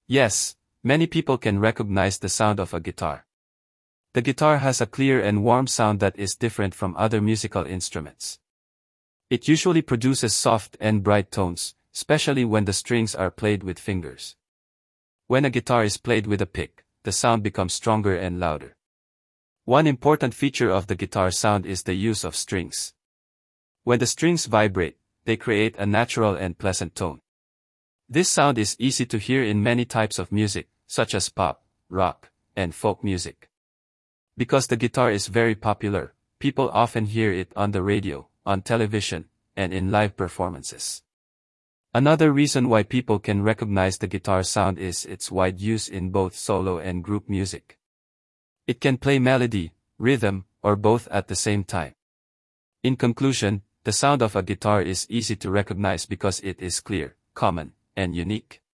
Yes, many people can recognize the sound of a guitar. The guitar has a clear and warm sound that is different from other musical instruments. It usually produces soft and bright tones, especially when the strings are played with fingers. When a guitar is played with a pick, the sound becomes stronger and louder. One important feature of the guitar sound is the use of strings. When the strings vibrate, they create a natural and pleasant tone. This sound is easy to hear in many types of music, such as pop, rock, and folk music. Because the guitar is very popular, people often hear it on the radio, on television, and in live performances. Another reason why people can recognize the guitar sound is its wide use in both solo and group music. It can play melody, rhythm, or both at the same time. In conclusion, the sound of a guitar is easy to recognize because it is clear, common, and unique.